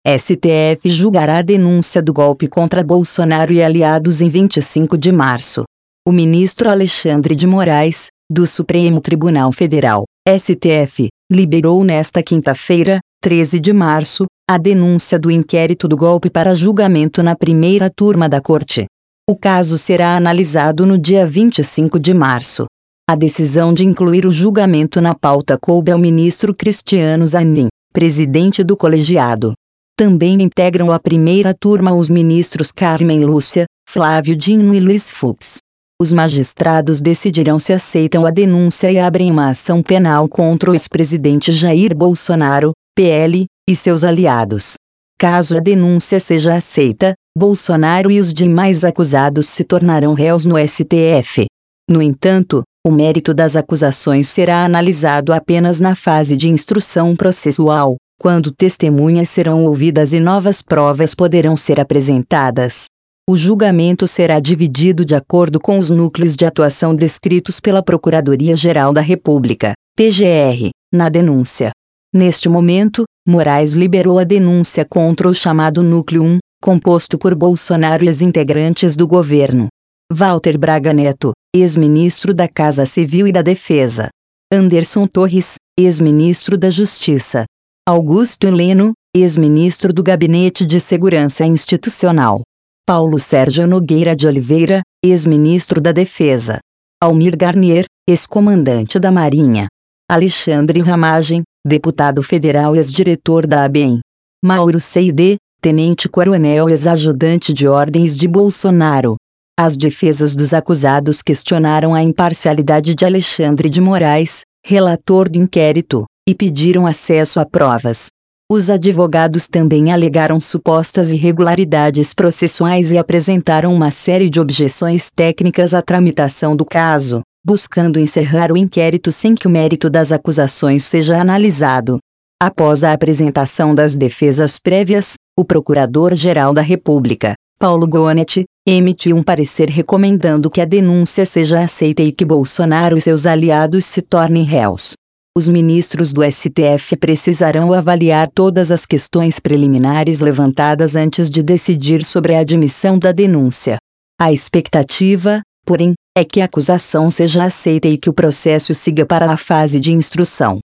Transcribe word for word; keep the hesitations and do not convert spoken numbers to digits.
S T F julgará a denúncia do golpe contra Bolsonaro e aliados em vinte e cinco de março. O ministro Alexandre de Moraes, do Supremo Tribunal Federal, S T F, liberou nesta quinta-feira, treze de março, a denúncia do inquérito do golpe para julgamento na primeira turma da Corte. O caso será analisado no dia vinte e cinco de março. A decisão de incluir o julgamento na pauta coube ao ministro Cristiano Zanin, presidente do colegiado. Também integram a primeira turma os ministros Carmen Lúcia, Flávio Dino e Luiz Fux. Os magistrados decidirão se aceitam a denúncia e abrem uma ação penal contra o ex-presidente Jair Bolsonaro, P L, e seus aliados. Caso a denúncia seja aceita, Bolsonaro e os demais acusados se tornarão réus no S T F. No entanto, o mérito das acusações será analisado apenas na fase de instrução processual, quando testemunhas serão ouvidas e novas provas poderão ser apresentadas. O julgamento será dividido de acordo com os núcleos de atuação descritos pela Procuradoria-Geral da República, P G R, na denúncia. Neste momento, Moraes liberou a denúncia contra o chamado Núcleo um, composto por Bolsonaro e os integrantes do governo. Walter Braga Neto, ex-ministro da Casa Civil e da Defesa. Anderson Torres, ex-ministro da Justiça. Augusto Heleno, ex-ministro do Gabinete de Segurança Institucional. Paulo Sérgio Nogueira de Oliveira, ex-ministro da Defesa. Almir Garnier, ex-comandante da Marinha. Alexandre Ramagem, deputado federal e ex-diretor da ABEM. Mauro Seide, tenente-coronel e ex-ajudante de ordens de Bolsonaro. As defesas dos acusados questionaram a imparcialidade de Alexandre de Moraes, relator do inquérito, e pediram acesso a provas. Os advogados também alegaram supostas irregularidades processuais e apresentaram uma série de objeções técnicas à tramitação do caso, buscando encerrar o inquérito sem que o mérito das acusações seja analisado. Após a apresentação das defesas prévias, o Procurador-Geral da República, Paulo Gonet, emitiu um parecer recomendando que a denúncia seja aceita e que Bolsonaro e seus aliados se tornem réus. Os ministros do S T F precisarão avaliar todas as questões preliminares levantadas antes de decidir sobre a admissão da denúncia. A expectativa, porém, é que a acusação seja aceita e que o processo siga para a fase de instrução.